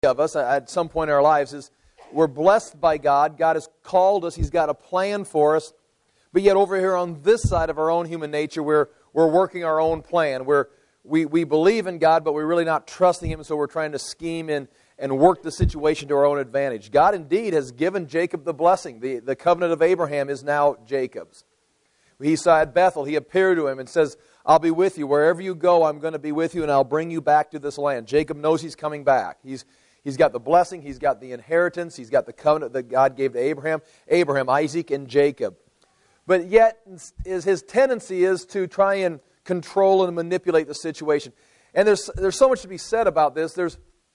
of us at some point in our lives is we're blessed by God. God has called us. He's got a plan for us. But yet over here on this side of our own human nature, we're working our own plan. We believe in God, but we're really not trusting Him, so we're trying to scheme and work the situation to our own advantage. God indeed has given Jacob the blessing. The covenant of Abraham is now Jacob's. He saw at Bethel, He appeared to him and says, I'll be with you. Wherever you go, I'm going to be with you, and I'll bring you back to this land. Jacob knows he's coming back. He's got the blessing. He's got the inheritance. He's got the covenant that God gave to Abraham, Isaac, and Jacob. But yet, his tendency is to try and control and manipulate the situation. And there's so much to be said about this. There's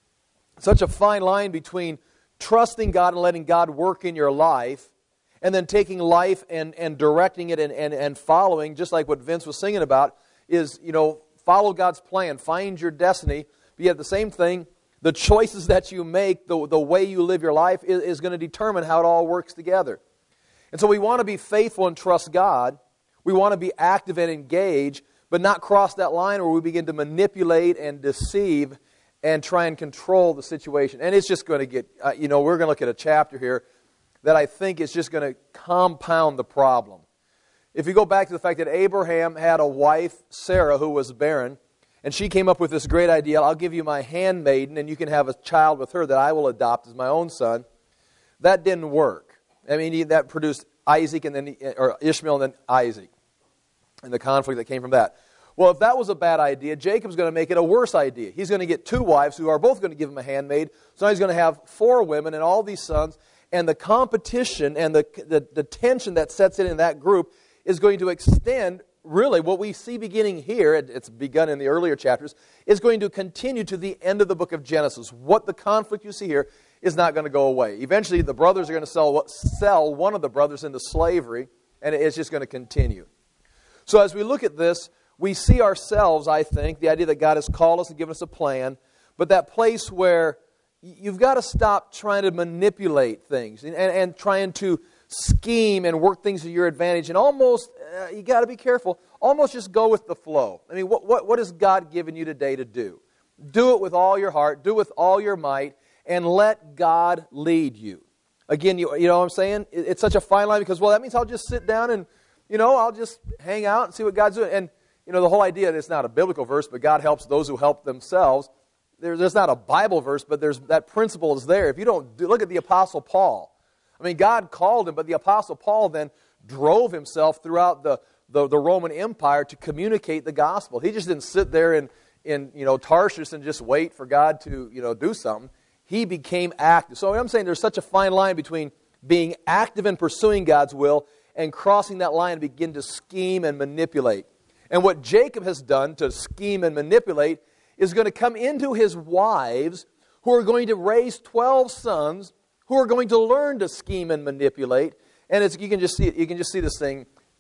such a fine line between trusting God and letting God work in your life, and then taking life and directing it and following, just like what Vince was singing about, is, follow God's plan, find your destiny. But yet the same thing, the choices that you make, the way you live your life is going to determine how it all works together. And so we want to be faithful and trust God. We want to be active and engage, but not cross that line where we begin to manipulate and deceive and try and control the situation. And it's just going to get, we're going to look at a chapter here that I think is just going to compound the problem. If you go back to the fact that Abraham had a wife, Sarah, who was barren, and she came up with this great idea, I'll give you my handmaiden, and you can have a child with her that I will adopt as my own son. That didn't work. I mean, that produced Isaac or Ishmael and then Isaac, and the conflict that came from that. Well, if that was a bad idea, Jacob's going to make it a worse idea. He's going to get two wives who are both going to give him a handmaid. So now he's going to have 4 women and all these sons. And the competition and the tension that sets in that group is going to extend, really, what we see beginning here, it's begun in the earlier chapters, is going to continue to the end of the book of Genesis. What the conflict you see here is not going to go away. Eventually, the brothers are going to sell one of the brothers into slavery, and it's just going to continue. So as we look at this, we see ourselves, I think, the idea that God has called us and given us a plan, but that place where you've got to stop trying to manipulate things and trying to scheme and work things to your advantage. And almost, you got to be careful, almost just go with the flow. I mean, what has God given you today to do? Do it with all your heart, do it with all your might, and let God lead you. Again, you know what I'm saying? It's such a fine line because, well, that means I'll just sit down and, I'll just hang out and see what God's doing. And, the whole idea, it's not a biblical verse, but God helps those who help themselves. There's not a Bible verse, but that principle is there. If you don't look at the Apostle Paul. I mean, God called him, but the Apostle Paul then drove himself throughout the Roman Empire to communicate the gospel. He just didn't sit there in Tarshish and just wait for God to do something. He became active. So I'm saying there's such a fine line between being active in pursuing God's will and crossing that line and begin to scheme and manipulate. And what Jacob has done to scheme and manipulate is going to come into his wives who are going to raise 12 sons who are going to learn to scheme and manipulate. And you can just see this thing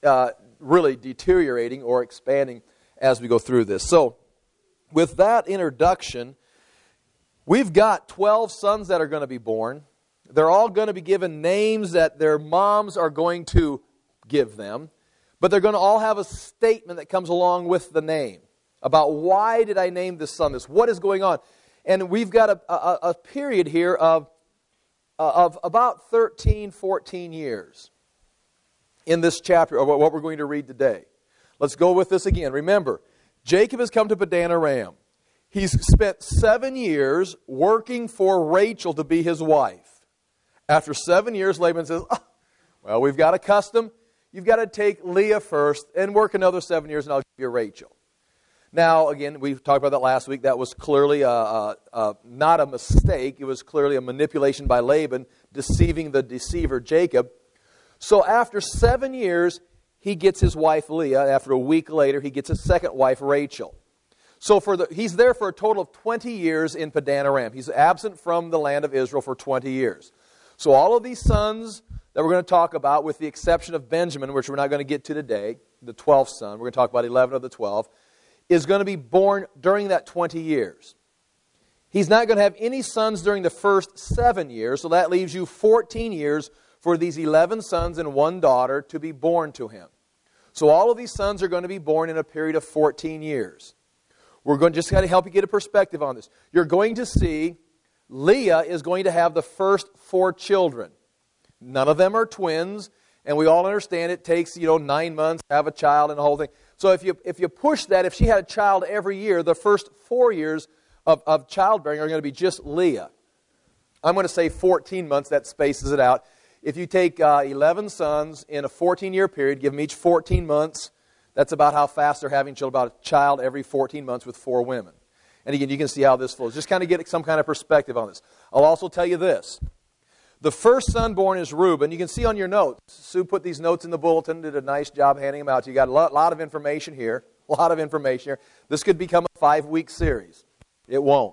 really deteriorating or expanding as we go through this. So with that introduction, we've got 12 sons that are going to be born. They're all going to be given names that their moms are going to give them. But they're going to all have a statement that comes along with the name about why did I name this son this? What is going on? And we've got a period here of about 13, 14 years in this chapter of what we're going to read today. Let's go with this again. Remember, Jacob has come to Padan Aram. He's spent 7 years working for Rachel to be his wife. After 7 years, Laban says, well, we've got a custom. You've got to take Leah first and work another 7 years and I'll give you Rachel. Now, again, we talked about that last week. That was clearly not a mistake. It was clearly a manipulation by Laban, deceiving the deceiver Jacob. So after 7 years, he gets his wife Leah. After a week later, he gets his second wife Rachel. So he's there for a total of 20 years in Padan Aram. He's absent from the land of Israel for 20 years. So all of these sons that we're going to talk about, with the exception of Benjamin, which we're not going to get to today, the 12th son, we're going to talk about 11 of the 12, is going to be born during that 20 years. He's not going to have any sons during the first 7 years, so that leaves you 14 years for these 11 sons and 1 daughter to be born to him. So all of these sons are going to be born in a period of 14 years. We're going to just got to help you get a perspective on this. You're going to see Leah is going to have the first 4 children. None of them are twins, and we all understand it takes 9 months to have a child and the whole thing. So if you push that, if she had a child every year, the first 4 years of childbearing are going to be just Leah. I'm going to say 14 months, that spaces it out. If you take 11 sons in a 14-year period, give them each 14 months, that's about how fast they're having children, about a child every 14 months with 4 women. And again, you can see how this flows. Just kind of get some kind of perspective on this. I'll also tell you this. The first son born is Reuben. You can see on your notes. Sue put these notes in the bulletin, did a nice job handing them out to you. You got a lot of information here. A lot of information here. This could become a 5-week series. It won't.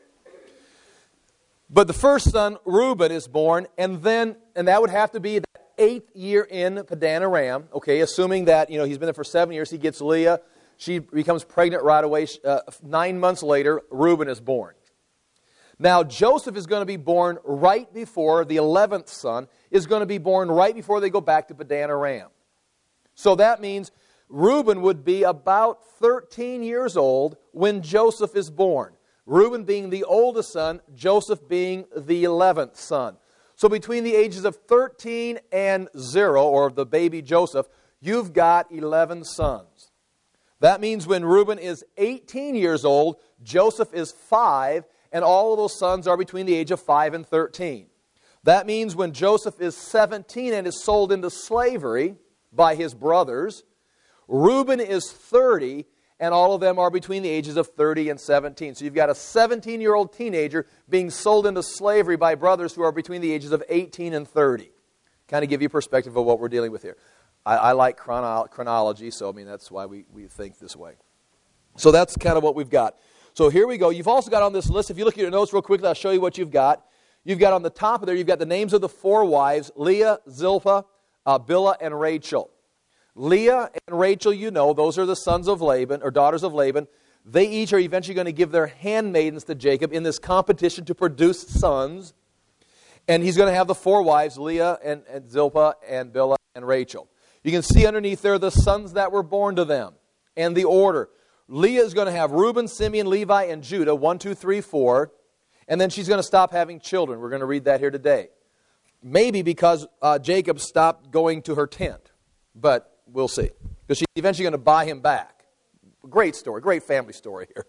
But the first son, Reuben, is born, and that would have to be the 8th year in Padan Aram. Okay, assuming that he's been there for 7 years, he gets Leah. She becomes pregnant right away. 9 months later, Reuben is born. Now, Joseph is going to be born right before the 11th son is going to be born right before they go back to Padan Aram. So that means Reuben would be about 13 years old when Joseph is born. Reuben being the oldest son, Joseph being the 11th son. So between the ages of 13 and 0, or the baby Joseph, you've got 11 sons. That means when Reuben is 18 years old, Joseph is 5, and all of those sons are between the age of 5 and 13. That means when Joseph is 17 and is sold into slavery by his brothers, Reuben is 30, and all of them are between the ages of 30 and 17. So you've got a 17-year-old teenager being sold into slavery by brothers who are between the ages of 18 and 30. Kind of give you perspective of what we're dealing with here. I like chronology, so that's why we think this way. So that's kind of what we've got. So here we go. You've also got on this list, if you look at your notes real quickly, I'll show you what you've got. You've got on the top of there, you've got the names of the 4 wives, Leah, Zilpah, Bilhah, and Rachel. Leah and Rachel, those are the sons of Laban, or daughters of Laban. They each are eventually going to give their handmaidens to Jacob in this competition to produce sons. And he's going to have the 4 wives, Leah and Zilpah and Bilhah and Rachel. You can see underneath there the sons that were born to them and the order. Leah is going to have Reuben, Simeon, Levi, and Judah, 1, 2, 3, 4. And then she's going to stop having children. We're going to read that here today. Maybe because Jacob stopped going to her tent. But we'll see. Because she's eventually going to buy him back. Great story. Great family story here.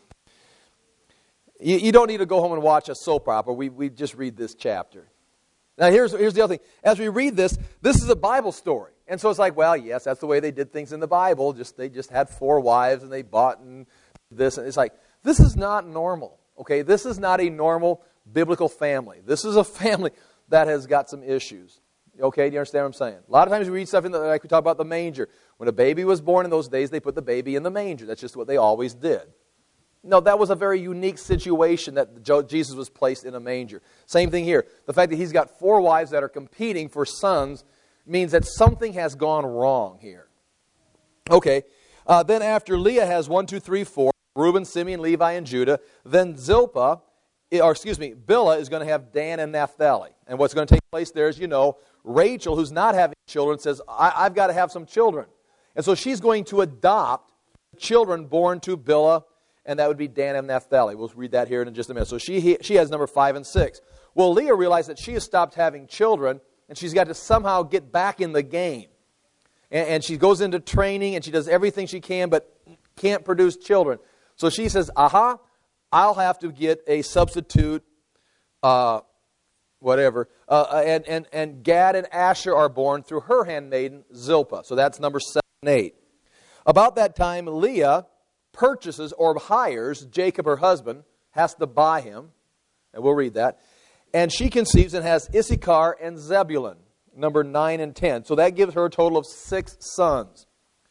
You don't need to go home and watch a soap opera. We just read this chapter. Now here's the other thing. As we read this is a Bible story. And so it's like, well, yes, that's the way they did things in the Bible. They just had 4 wives and they bought and this. And it's like, this is not normal. Okay, this is not a normal biblical family. This is a family that has got some issues. Okay, do you understand what I'm saying? A lot of times we read stuff like we talk about the manger. When a baby was born in those days, they put the baby in the manger. That's just what they always did. No, that was a very unique situation that Jesus was placed in a manger. Same thing here. The fact that he's got 4 wives that are competing for sons means that something has gone wrong here. Okay, then after Leah has 1, 2, 3, 4, Reuben, Simeon, Levi, and Judah, then Bilhah is going to have Dan and Naphtali. And what's going to take place there is, Rachel, who's not having children, says, I've got to have some children. And so she's going to adopt children born to Bilhah, and that would be Dan and Naphtali. We'll read that here in just a minute. So she has number 5 and 6. Well, Leah realized that she has stopped having children, and she's got to somehow get back in the game. And she goes into training, and she does everything she can, but can't produce children. So she says, I'll have to get a substitute, whatever. And Gad and Asher are born through her handmaiden, Zilpah. So that's number 7 and 8. About that time, Leah purchases or hires Jacob, her husband, has to buy him. And we'll read that. And she conceives and has Issachar and Zebulun, number 9 and 10. So that gives her a total of 6 sons.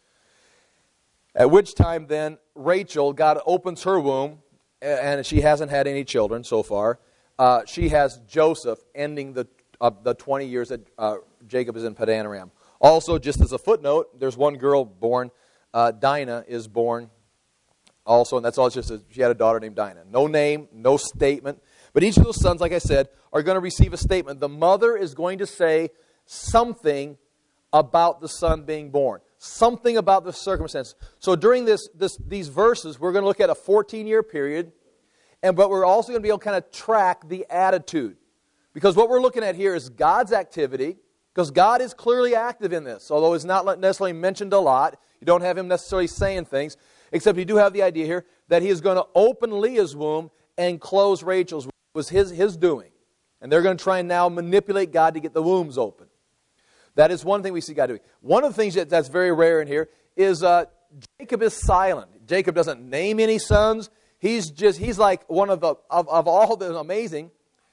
At which time then Rachel, God opens her womb, and she hasn't had any children so far. She has Joseph ending the 20 years that Jacob is in Padan Aram. Also, just as a footnote, there's one girl born. Dinah is born also, and that's all. It's just she had a daughter named Dinah. No name, no statement. But each of those sons, like I said, are going to receive a statement. The mother is going to say something about the son being born. Something about the circumstance. So during these verses, we're going to look at a 14-year period. But we're also going to be able to kind of track the attitude. Because what we're looking at here is God's activity, because God is clearly active in this, although it's not necessarily mentioned a lot. You don't have him necessarily saying things, except you do have the idea here that he is going to open Leah's womb and close Rachel's womb. It was his doing. And they're going to try and now manipulate God to get the wombs open. That is one thing we see God doing. One of the things that's very rare in here is Jacob is silent. Jacob doesn't name any sons. He's like one of all the amazing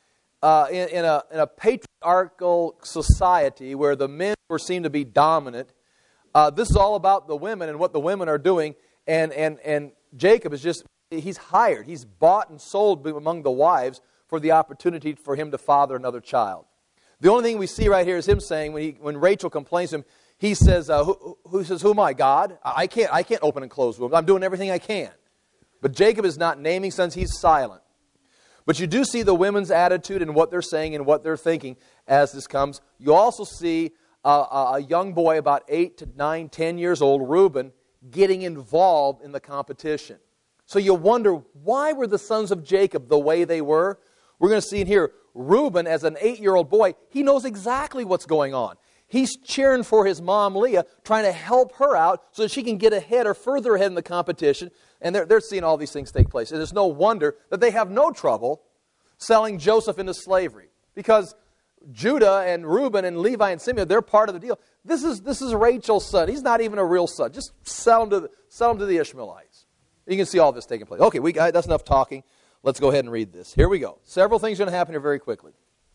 in a patriarchal society where the men were seen to be dominant. This is all about the women and what the women are doing, and Jacob is he's hired. He's bought and sold among the wives for the opportunity for him to father another child. The only thing we see right here is him saying, when Rachel complains to him, he says, who am I, God? I can't open and close wombs. I'm doing everything I can. But Jacob is not naming sons. He's silent. But you do see the women's attitude and what they're saying and what they're thinking as this comes. You also see a young boy about 8 to 9, 10 years old, Reuben, getting involved in the competition. So you wonder, why were the sons of Jacob the way they were? We're going to see in here, Reuben, as an 8-year-old boy, he knows exactly what's going on. He's cheering for his mom, Leah, trying to help her out so that she can get ahead or further ahead in the competition. And they're seeing all these things take place. And it's no wonder that they have no trouble selling Joseph into slavery. Because Judah and Reuben and Levi and Simeon, they're part of the deal. This is Rachel's son. He's not even a real son. Just sell him to the Ishmaelites. You can see all this taking place. Okay, that's enough talking. Let's go ahead and read this. Here we go. Several things are going to happen here very quickly.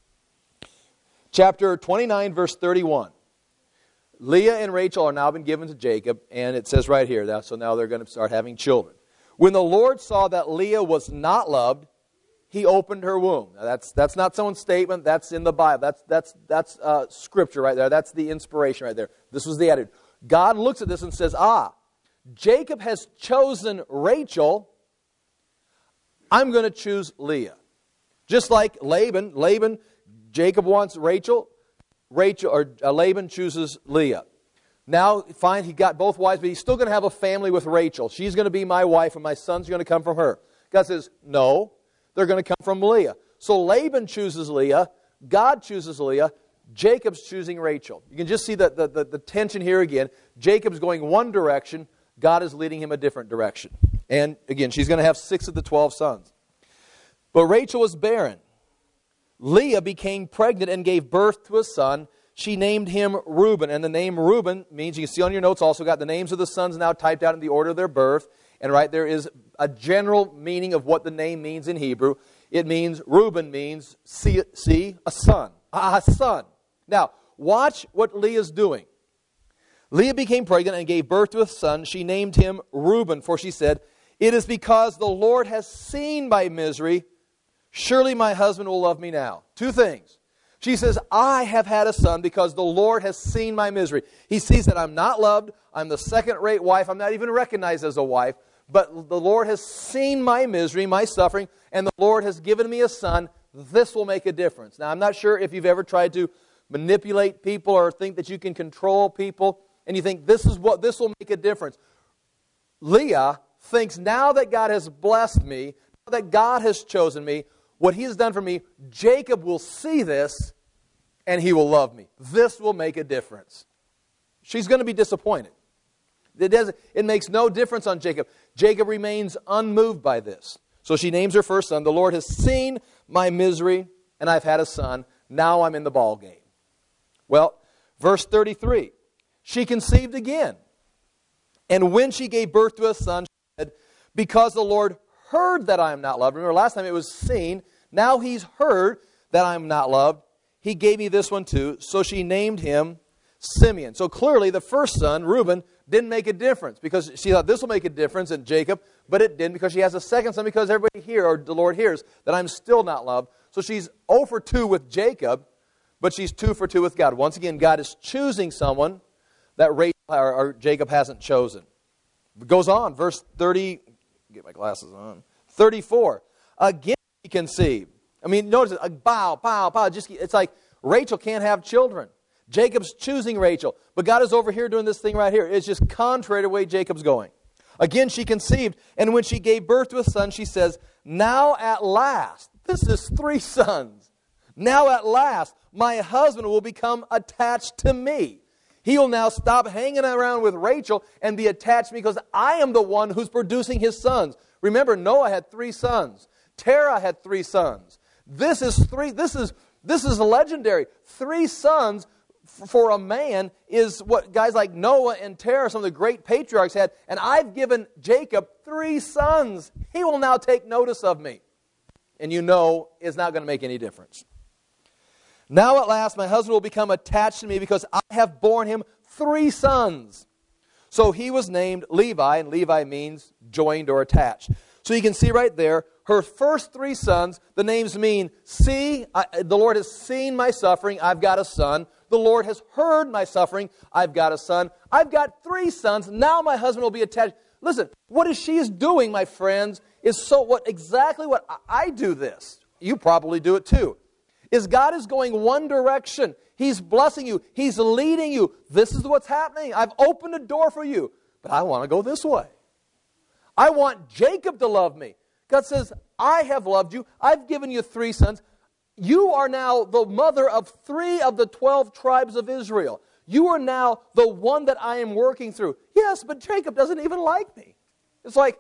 Chapter 29, verse 31. Leah and Rachel are now been given to Jacob, and it says right here, so now they're going to start having children. When the Lord saw that Leah was not loved, he opened her womb. Now that's not someone's statement. That's in the Bible. That's scripture right there. That's the inspiration right there. This was the attitude. God looks at this and says, Jacob has chosen Rachel. I'm going to choose Leah. Just like Laban, Jacob wants Rachel, Laban chooses Leah. Now, fine, he got both wives, but he's still going to have a family with Rachel. She's going to be my wife, and my son's going to come from her. God says, no, they're going to come from Leah. So Laban chooses Leah, God chooses Leah, Jacob's choosing Rachel. You can just see the tension here again. Jacob's going one direction, God is leading him a different direction. And again, she's going to have 6 of the 12 sons. But Rachel was barren. Leah became pregnant and gave birth to a son. She named him Reuben. And the name Reuben means, you can see on your notes, also got the names of the sons now typed out in the order of their birth. And right there is a general meaning of what the name means in Hebrew. It means, Reuben means, see, a son. A son. Now, watch what Leah's doing. Leah became pregnant and gave birth to a son. She named him Reuben, for she said, it is because the Lord has seen my misery. Surely my husband will love me now. 2 things. She says, I have had a son because the Lord has seen my misery. He sees that I'm not loved. I'm the second-rate wife. I'm not even recognized as a wife. But the Lord has seen my misery, my suffering, and the Lord has given me a son. This will make a difference. Now, I'm not sure if you've ever tried to manipulate people or think that you can control people, and you think this will make a difference. Leah thinks, now that God has blessed me, now that God has chosen me, what He has done for me, Jacob will see this and he will love me. This will make a difference. She's going to be disappointed. It makes no difference on Jacob. Jacob remains unmoved by this. So she names her first son, the Lord has seen my misery and I've had a son. Now I'm in the ball game. Well, verse 33, she conceived again. And when she gave birth to a son, she said, because the Lord heard that I am not loved. Remember, last time it was seen. Now He's heard that I am not loved. He gave me this one too. So she named him Simeon. So clearly the first son, Reuben, didn't make a difference because she thought this will make a difference in Jacob, but it didn't because she has a second son because everybody here, or the Lord hears, that I'm still not loved. So she's 0 for 2 with Jacob, but she's 2 for 2 with God. Once again, God is choosing someone that Rachel or Jacob hasn't chosen. It goes on, verse 30, get my glasses on, 34. Again he conceived. I mean, notice it, bow. It's like Rachel can't have children. Jacob's choosing Rachel. But God is over here doing this thing right here. It's just contrary to the way Jacob's going. Again she conceived, and when she gave birth to a son, she says, now at last, this is 3 sons, now at last my husband will become attached to me. He will now stop hanging around with Rachel and be attached to me because I am the one who's producing his sons. Remember, Noah had 3 sons. Terah had 3 sons. This is legendary. 3 sons for a man is what guys like Noah and Terah, some of the great patriarchs, had. And I've given Jacob 3 sons. He will now take notice of me. And you know it's not going to make any difference. Now at last my husband will become attached to me because I have borne him 3 sons. So he was named Levi, and Levi means joined or attached. So you can see right there, her first 3 sons, the names mean, see, the Lord has seen my suffering, I've got a son. The Lord has heard my suffering, I've got a son. I've got 3 sons, now my husband will be attached. Listen, what she is doing, my friends, is exactly what I do this. You probably do it too. Is God is going one direction. He's blessing you. He's leading you. This is what's happening. I've opened a door for you, but I want to go this way. I want Jacob to love me. God says, I have loved you. I've given you 3 sons. You are now the mother of 3 of the 12 tribes of Israel. You are now the one that I am working through. Yes, but Jacob doesn't even like me. It's like,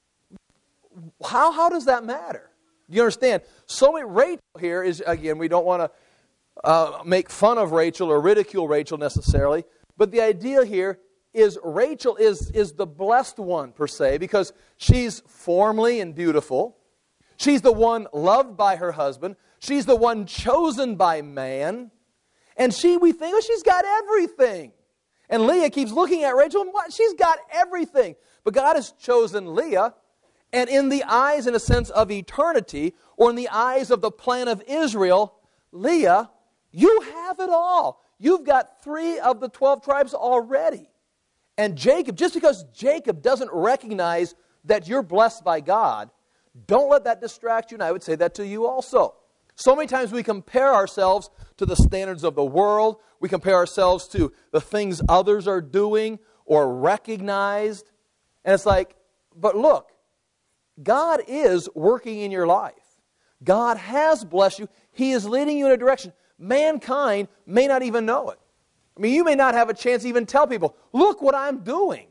how does that matter? Do you understand? So Rachel here is, again, we don't want to make fun of Rachel or ridicule Rachel necessarily, but the idea here is Rachel is the blessed one, per se, because she's formally and beautiful. She's the one loved by her husband. She's the one chosen by man. And we think, oh, she's got everything. And Leah keeps looking at Rachel, and what? She's got everything. But God has chosen Leah, and in the eyes, in a sense, of eternity, or in the eyes of the plan of Israel, Leah, you have it all. You've got 3 of the 12 tribes already. And Jacob, just because Jacob doesn't recognize that you're blessed by God, don't let that distract you, and I would say that to you also. So many times we compare ourselves to the standards of the world. We compare ourselves to the things others are doing or recognized. And it's like, but look, God is working in your life. God has blessed you. He is leading you in a direction. Mankind may not even know it. I mean, you may not have a chance to even tell people, look what I'm doing.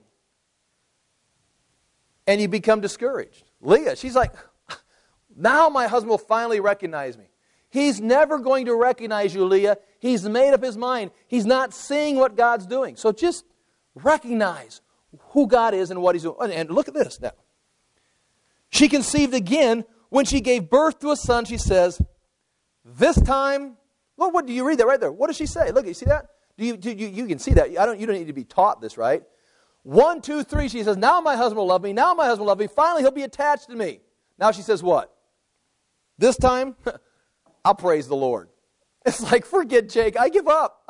And you become discouraged. Leah, she's like, now my husband will finally recognize me. He's never going to recognize you, Leah. He's made up his mind. He's not seeing what God's doing. So just recognize who God is and what He's doing. And look at this now. She conceived again. When she gave birth to a son, she says, this time, well, what do you read that right there? What does she say? Look, you see that? You can see that. You don't need to be taught this, right? 1, 2, 3, she says, now my husband will love me. Now my husband will love me. Finally, he'll be attached to me. Now she says what? This time, I'll praise the Lord. It's like, forget Jake. I give up.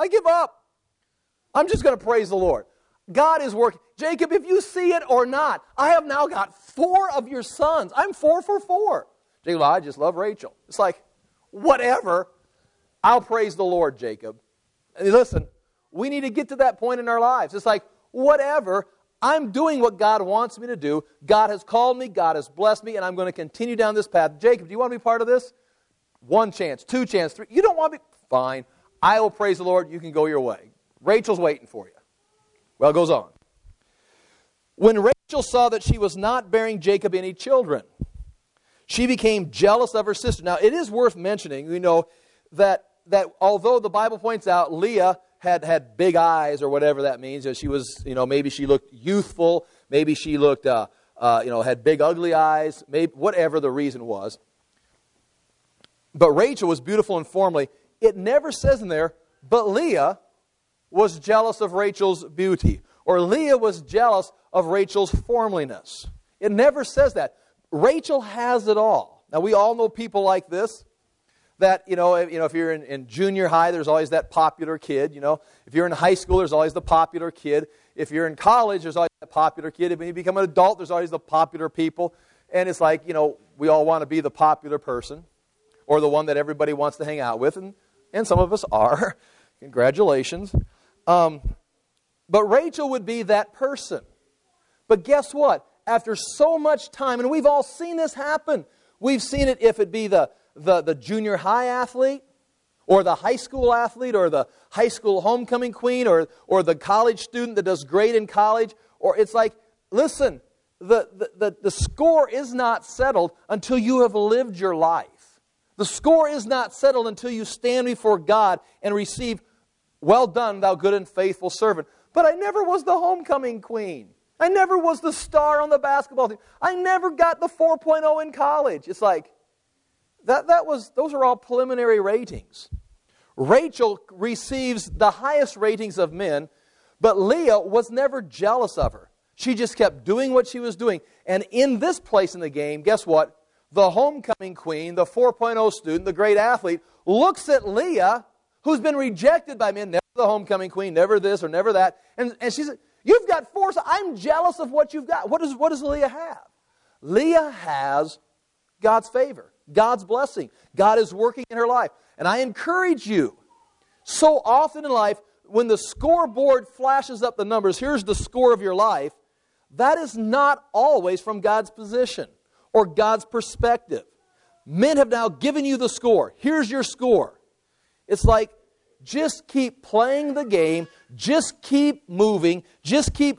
I'm just going to praise the Lord. God is working. Jacob, if you see it or not, I have now got 4 of your sons. I'm 4 for 4. Jacob, I just love Rachel. It's like, whatever. I'll praise the Lord, Jacob. And listen, we need to get to that point in our lives. It's like, whatever. I'm doing what God wants me to do. God has called me. God has blessed me. And I'm going to continue down this path. Jacob, do you want to be part of this? 1 chance, 2 chance, 3. You don't want to be? Fine. I will praise the Lord. You can go your way. Rachel's waiting for you. Well, it goes on. When Rachel saw that she was not bearing Jacob any children, she became jealous of her sister. Now, it is worth mentioning, that although the Bible points out Leah had big eyes or whatever that means, she was, maybe she looked youthful, maybe she looked, had big ugly eyes, maybe whatever the reason was. But Rachel was beautiful and formally. It never says in there, but Leah was jealous of Rachel's beauty, or Leah was jealous of Rachel's formeliness. It never says that. Rachel has it all. Now, we all know people like this, that, if you're in junior high, there's always that popular kid, If you're in high school, there's always the popular kid. If you're in college, there's always that popular kid. If you become an adult, there's always the popular people. And it's like, we all want to be the popular person, or the one that everybody wants to hang out with, and some of us are. Congratulations. But Rachel would be that person. But guess what? After so much time, and we've all seen this happen. We've seen it if it be the junior high athlete, or the high school athlete, or the high school homecoming queen, or the college student that does great in college. Or it's like, listen, the score is not settled until you have lived your life. The score is not settled until you stand before God and receive, well done, thou good and faithful servant. But I never was the homecoming queen. I never was the star on the basketball team. I never got the 4.0 in college. It's like, those are all preliminary ratings. Rachel receives the highest ratings of men, but Leah was never jealous of her. She just kept doing what she was doing. And in this place in the game, guess what? The homecoming queen, the 4.0 student, the great athlete, looks at Leah, who's been rejected by men, never the homecoming queen, never this or never that. And she said, you've got 4, so I'm jealous of what you've got. What does Leah have? Leah has God's favor, God's blessing. God is working in her life. And I encourage you, so often in life, when the scoreboard flashes up the numbers, here's the score of your life, that is not always from God's position or God's perspective. Men have now given you the score. Here's your score. It's like, just keep playing the game, just keep moving, just keep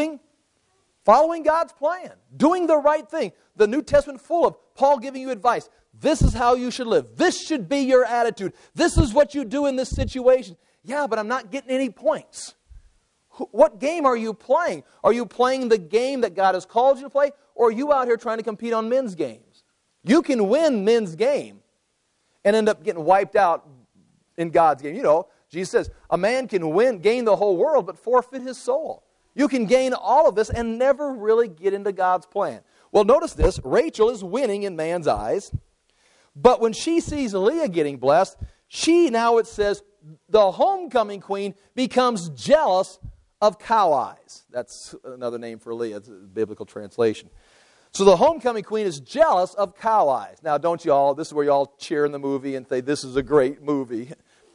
following God's plan, doing the right thing. The New Testament full of Paul giving you advice. This is how you should live. This should be your attitude. This is what you do in this situation. Yeah, but I'm not getting any points. What game are you playing? Are you playing the game that God has called you to play, or are you out here trying to compete on men's games? You can win men's game and end up getting wiped out in God's game. You know, Jesus says, a man can gain the whole world, but forfeit his soul. You can gain all of this and never really get into God's plan. Well, notice this. Rachel is winning in man's eyes. But when she sees Leah getting blessed, now it says, the homecoming queen becomes jealous of cow eyes. That's another name for Leah. It's a biblical translation. So the homecoming queen is jealous of cow eyes. Now, don't you all, this is where you all cheer in the movie and say, this is a great movie.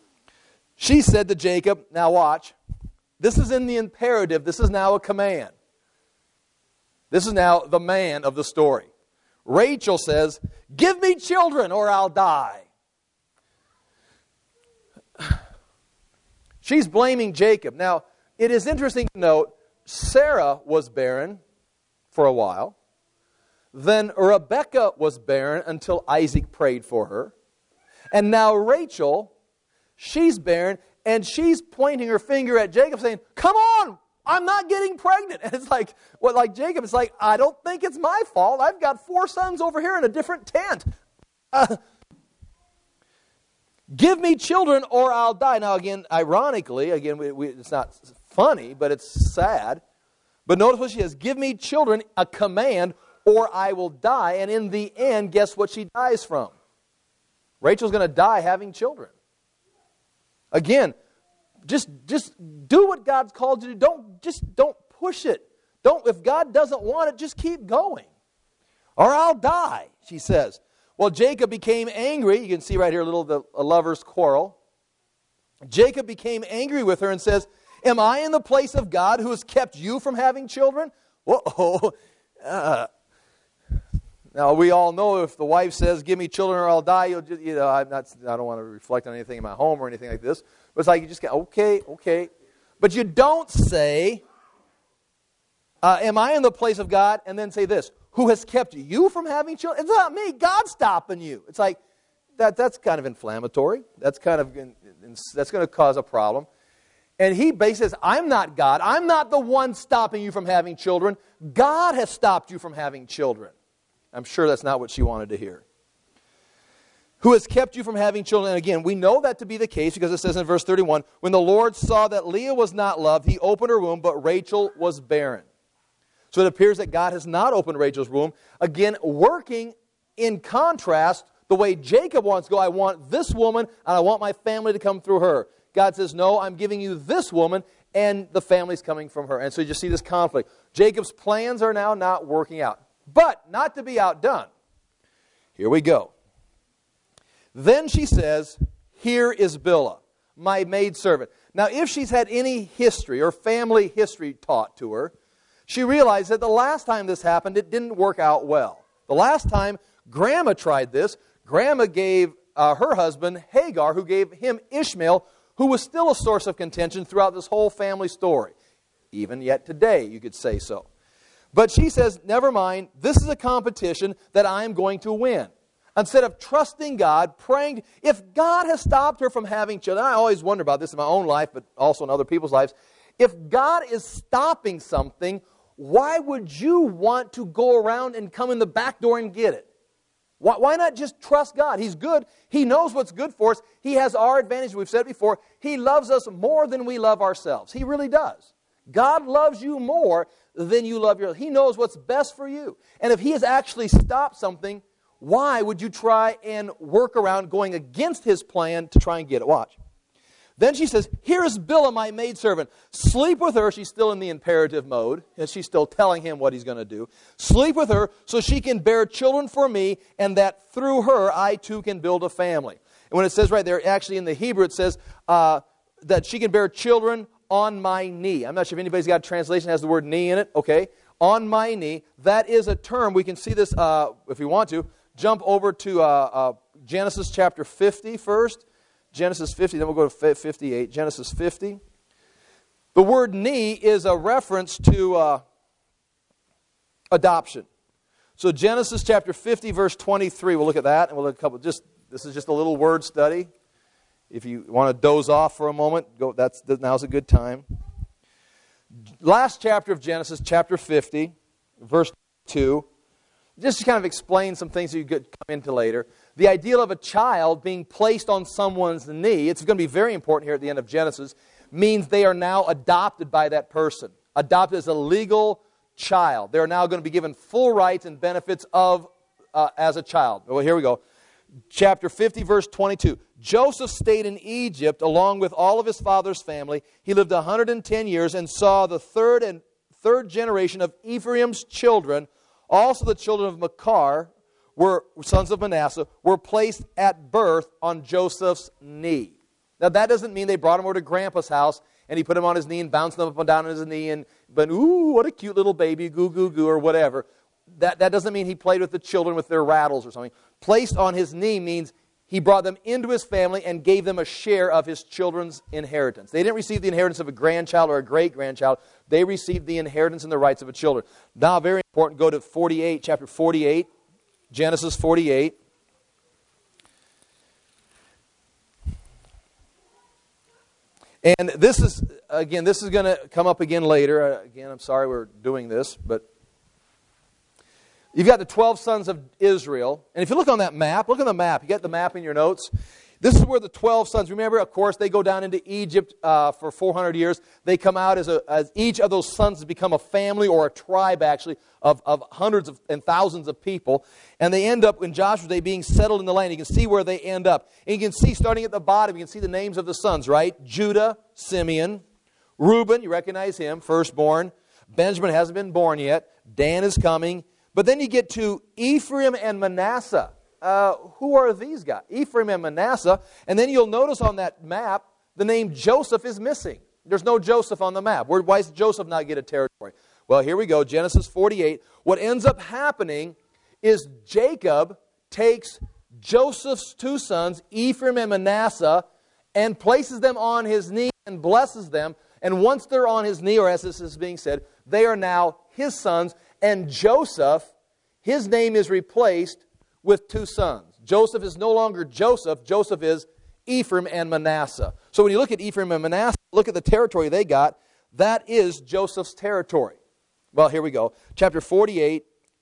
She said to Jacob, now watch, this is in the imperative, this is now a command. This is now the man of the story. Rachel says, give me children or I'll die. She's blaming Jacob. Now, it is interesting to note, Sarah was barren for a while. Then Rebekah was barren until Isaac prayed for her. And now Rachel, she's barren, and she's pointing her finger at Jacob saying, come on, I'm not getting pregnant. And it's like, Jacob, it's like, I don't think it's my fault. I've got 4 sons over here in a different tent. Give me children or I'll die. Now again, ironically, it's not funny, but it's sad. But notice what she says, give me children, a command, or I will die. And in the end, guess what she dies from? Rachel's going to die having children. Again, just do what God's called you to do. Don't push it. If God doesn't want it, just keep going. Or I'll die, she says. Well, Jacob became angry. You can see right here a lover's quarrel. Jacob became angry with her and says, am I in the place of God who has kept you from having children? Whoa. Now, we all know if the wife says, give me children or I'll die, I don't want to reflect on anything in my home or anything like this. But it's like you just go, okay. But you don't say, am I in the place of God? And then say this, who has kept you from having children? It's not me. God's stopping you. It's like, that's kind of inflammatory. That's going to cause a problem. And he basically says, I'm not God. I'm not the one stopping you from having children. God has stopped you from having children. I'm sure that's not what she wanted to hear. Who has kept you from having children? And again, we know that to be the case because it says in verse 31, when the Lord saw that Leah was not loved, he opened her womb, but Rachel was barren. So it appears that God has not opened Rachel's womb. Again, working in contrast, the way Jacob wants to go, I want this woman and I want my family to come through her. God says, no, I'm giving you this woman and the family's coming from her. And so you just see this conflict. Jacob's plans are now not working out. But not to be outdone. Here we go. Then she says, here is Bilhah, my maidservant. Now, if she's had any history or family history taught to her, she realized that the last time this happened, it didn't work out well. The last time Grandma tried this, Grandma gave her husband Hagar, who gave him Ishmael, who was still a source of contention throughout this whole family story. Even yet today, you could say so. But she says, never mind, this is a competition that I'm going to win. Instead of trusting God, praying, if God has stopped her from having children, I always wonder about this in my own life, but also in other people's lives. If God is stopping something, why would you want to go around and come in the back door and get it? Why not just trust God? He's good. He knows what's good for us. He has our advantage. We've said it before. He loves us more than we love ourselves. He really does. God loves you more than you love yourself. He knows what's best for you. And if He has actually stopped something, why would you try and work around going against His plan to try and get it? Watch. Then she says, here is Bilhah, my maidservant. Sleep with her. She's still in the imperative mode, and she's still telling him what he's going to do. Sleep with her so she can bear children for me, and that through her I too can build a family. And when it says right there, actually in the Hebrew it says that she can bear children on my knee. I'm not sure if anybody's got a translation that has the word knee in it. Okay, on my knee. That is a term. We can see this if we want to. Jump over to Genesis chapter 50 first. Genesis 50, then we'll go to 58. Genesis 50. The word knee is a reference to adoption. So Genesis chapter 50, verse 23. We'll look at that, and we'll look at a couple. This is just a little word study. If you want to doze off for a moment, now's a good time. Last chapter of Genesis, chapter 50, verse 2. Just to kind of explain some things that you could come into later. The ideal of a child being placed on someone's knee, it's going to be very important here at the end of Genesis, means they are now adopted by that person. Adopted as a legal child. They are now going to be given full rights and benefits of as a child. Well, here we go. Chapter 50, verse 22. Joseph stayed in Egypt along with all of his father's family. He lived 110 years and saw the third generation of Ephraim's children. Also the children of Machir, were sons of Manasseh, were placed at birth on Joseph's knee. Now that doesn't mean they brought him over to Grandpa's house and he put him on his knee and bounced them up and down on his knee but ooh, what a cute little baby, goo goo goo or whatever. That doesn't mean he played with the children with their rattles or something. Placed on his knee means he brought them into his family and gave them a share of his children's inheritance. They didn't receive the inheritance of a grandchild or a great-grandchild. They received the inheritance and the rights of a children. Now, very important, go to 48, chapter 48, Genesis 48. And this is going to come up again later. Again, I'm sorry we're doing this, but you've got the 12 sons of Israel. And if you look on that map, look at the map. You got the map in your notes. This is where the 12 sons, remember, of course, they go down into Egypt for 400 years. They come out as each of those sons has become a family or a tribe, actually, of hundreds and thousands of people. And they end up, in Joshua's day, being settled in the land. You can see where they end up. And you can see, starting at the bottom, you can see the names of the sons, right? Judah, Simeon. Reuben, you recognize him, firstborn. Benjamin hasn't been born yet. Dan is coming. But then you get to Ephraim and Manasseh. Who are these guys? Ephraim and Manasseh. And then you'll notice on that map, the name Joseph is missing. There's no Joseph on the map. Why does Joseph not get a territory? Well, here we go, Genesis 48. What ends up happening is Jacob takes Joseph's two sons, Ephraim and Manasseh, and places them on his knee and blesses them. And once they're on his knee, or as this is being said, they are now his sons. And Joseph, his name is replaced with two sons. Joseph is no longer Joseph. Joseph is Ephraim and Manasseh. So when you look at Ephraim and Manasseh, look at the territory they got. That is Joseph's territory. Well, here we go. Chapter 48,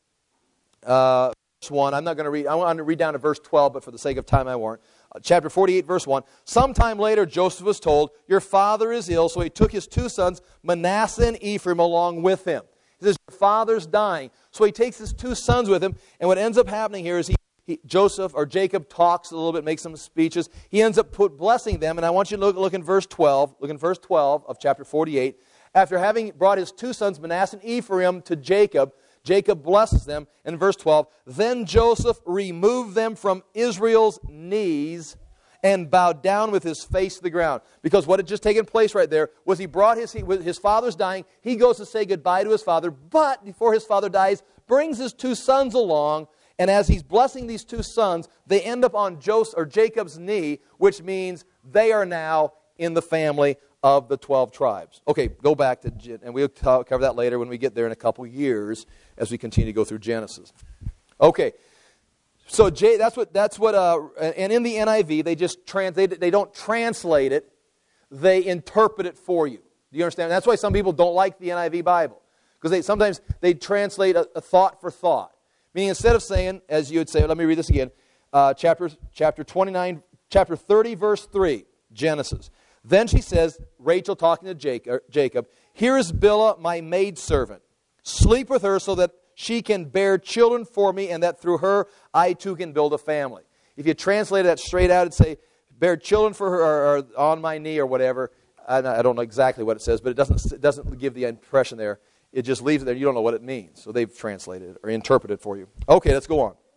verse 1. I'm not going to read. I want to read down to verse 12, but for the sake of time, I won't. Chapter 48, verse 1. Sometime later, Joseph was told, your father is ill, so he took his two sons, Manasseh and Ephraim, along with him. He says, your father's dying. So he takes his two sons with him, and what ends up happening here is Jacob talks a little bit, makes some speeches. He ends up blessing them, and I want you to look in verse 12. Look in verse 12 of chapter 48. After having brought his two sons, Manasseh and Ephraim, to Jacob, Jacob blesses them in verse 12. Then Joseph removed them from Israel's knees and bowed down with his face to the ground. Because what had just taken place right there was he brought his father's dying. He goes to say goodbye to his father, but before his father dies, brings his 2 sons along. And as he's blessing these 2 sons, they end up on Jacob's knee, which means they are now in the family of the 12 tribes. Okay, go back to, and we'll cover that later when we get there in a couple years as we continue to go through Genesis. Okay. So that's what. And in the NIV, they don't translate it; they interpret it for you. Do you understand? That's why some people don't like the NIV Bible, because sometimes they translate a thought for thought. Meaning, instead of saying, as you would say, let me read this again, chapter 30, verse 3, Genesis. Then she says, Rachel talking to Jacob, "Here is Bilhah, my maidservant. Sleep with her so that she can bear children for me, and that through her I too can build a family." If you translate that straight out and say, "Bear children for her," or "on my knee," or whatever, I don't know exactly what it says, but it doesn't give the impression there. It just leaves it there. You don't know what it means. So they've translated it or interpreted it for you. Okay, let's go on.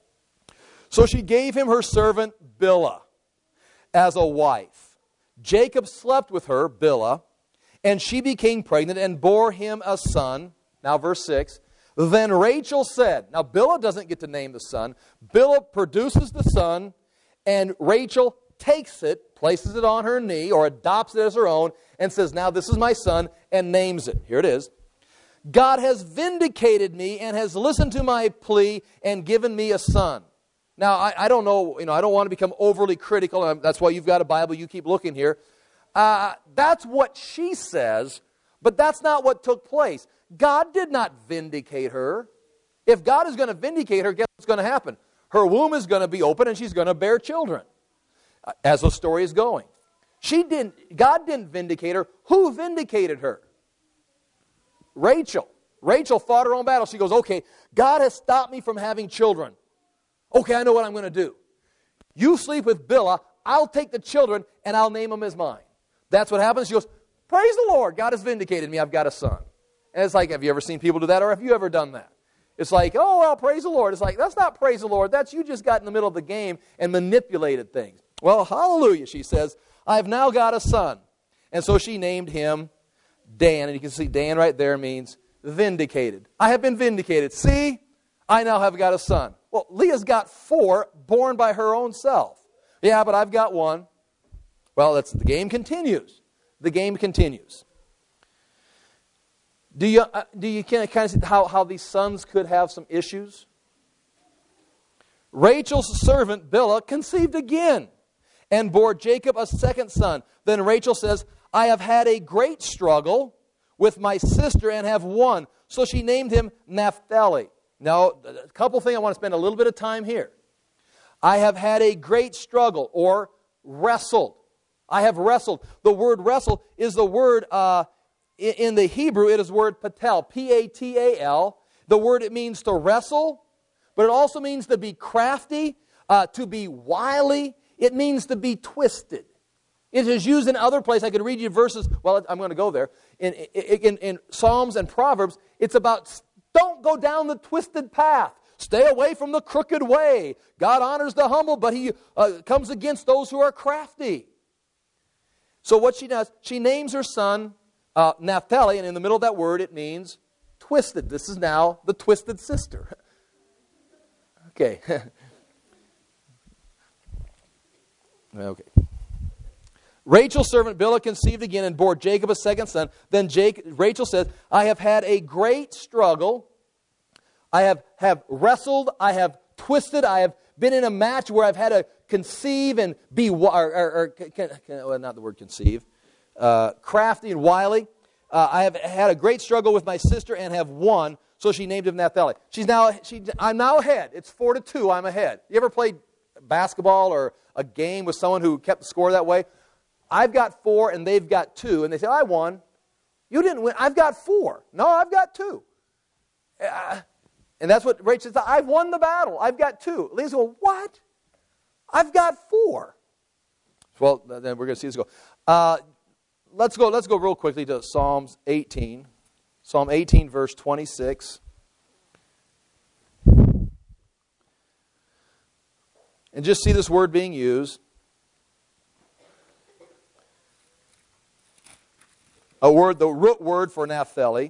So she gave him her servant Bilhah as a wife. Jacob slept with her, Bilhah, and she became pregnant and bore him a son. Now verse 6. Then Rachel said, now Bilhah doesn't get to name the son. Bilhah produces the son, and Rachel takes it, places it on her knee, or adopts it as her own, and says, now this is my son, and names it. Here it is. God has vindicated me and has listened to my plea and given me a son. Now, I don't know, I don't want to become overly critical. That's why you've got a Bible. You keep looking here. That's what she says, but that's not what took place. God did not vindicate her. If God is going to vindicate her, guess what's going to happen? Her womb is going to be open and she's going to bear children, as the story is going. God didn't vindicate her. Who vindicated her? Rachel. Rachel fought her own battle. She goes, okay, God has stopped me from having children. Okay, I know what I'm going to do. You sleep with Bilhah, I'll take the children and I'll name them as mine. That's what happens. She goes, praise the Lord, God has vindicated me, I've got a son. And it's like, have you ever seen people do that, or have you ever done that? It's like, oh, well, praise the Lord. It's like, that's not praise the Lord. That's you just got in the middle of the game and manipulated things. Well, hallelujah, she says, I have now got a son. And so she named him Dan. And you can see Dan right there means vindicated. I have been vindicated. See, I now have got a son. Well, Leah's got 4 born by her own self. Yeah, but I've got 1. Well, the game continues. The game continues. Do you kind of see how these sons could have some issues? Rachel's servant Bilhah conceived again and bore Jacob a second son. Then Rachel says, I have had a great struggle with my sister and have won. So she named him Naphtali. Now, a couple things I want to spend a little bit of time here. I have had a great struggle, or wrestled. I have wrestled. The word wrestle is the word, in the Hebrew, it is the word patel, P-A-T-A-L. The word, it means to wrestle, but it also means to be crafty, to be wily. It means to be twisted. It is used in other places. I could read you verses. Well, I'm going to go there. In Psalms and Proverbs, it's about don't go down the twisted path. Stay away from the crooked way. God honors the humble, but He comes against those who are crafty. So what she does, she names her son Naphtali, and in the middle of that word, it means twisted. This is now the twisted sister. Okay. Okay. Rachel's servant Bilhah conceived again and bore Jacob a second son. Then Rachel says, I have had a great struggle. I have wrestled. I have twisted. I have been in a match where I've had to conceive and be, not the word conceive, crafty and wily. I have had a great struggle with my sister and have won. So she named him Naphtali. I'm now ahead. It's 4-2. I'm ahead. You ever played basketball or a game with someone who kept the score that way? I've got 4 and they've got 2. And they say, I won. You didn't win. I've got 4. No, I've got 2. And that's what Rachel says. I've won the battle. I've got 2. Lisa goes, what? I've got 4. Well, then we're going to see this go. Let's go real quickly to Psalms 18. Psalm 18, verse 26. And just see this word being used. the root word for Naphtali.